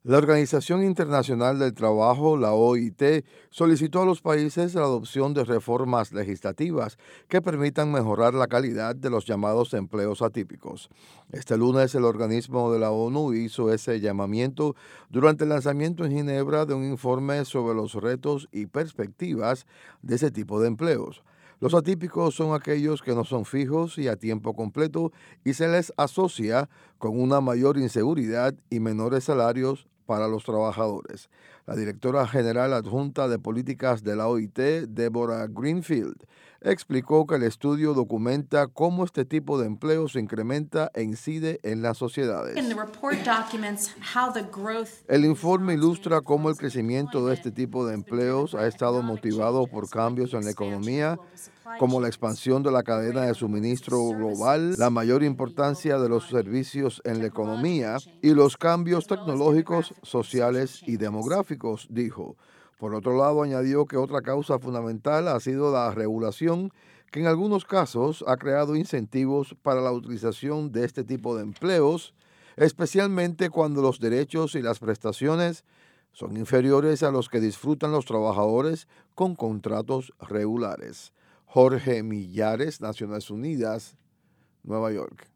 La Organización Internacional del Trabajo, la OIT, solicitó a los países la adopción de reformas legislativas que permitan mejorar la calidad de los llamados empleos atípicos. Este lunes el organismo de la ONU hizo ese llamamiento durante el lanzamiento en Ginebra de un informe sobre los retos y perspectivas de ese tipo de empleos. Los atípicos son aquellos que no son fijos y a tiempo completo y se les asocia con una mayor inseguridad y menores salarios para los trabajadores. La directora general adjunta de políticas de la OIT, Deborah Greenfield, explicó que el estudio documenta cómo este tipo de empleo se incrementa e incide en las sociedades. El informe ilustra cómo el crecimiento de este tipo de empleos ha estado motivado por cambios en la economía, como la expansión de la cadena de suministro global, la mayor importancia de los servicios en la economía y los cambios tecnológicos, sociales y demográficos, dijo. Por otro lado, añadió que otra causa fundamental ha sido la regulación, que en algunos casos ha creado incentivos para la utilización de este tipo de empleos, especialmente cuando los derechos y las prestaciones son inferiores a los que disfrutan los trabajadores con contratos regulares. Jorge Millares, Naciones Unidas, Nueva York.